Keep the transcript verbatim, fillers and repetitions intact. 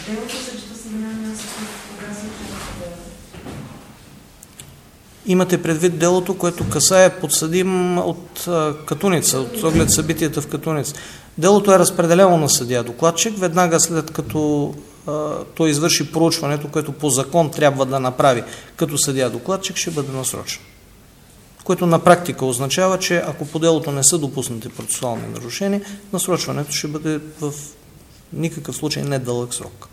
Делото срещу Съединения съд кога се очаква? Имате предвид делото, което касае подсъдим от а, Катуница, от оглед събитията в Катуница. Делото е разпределено на съдия докладчик, веднага след като а, той извърши проучването, което по закон трябва да направи като съдия докладчик, ще бъде насрочен. Което на практика означава, че ако по делото не са допуснати процесуални нарушения, насрочването ще бъде в никакъв случай не дълъг срок.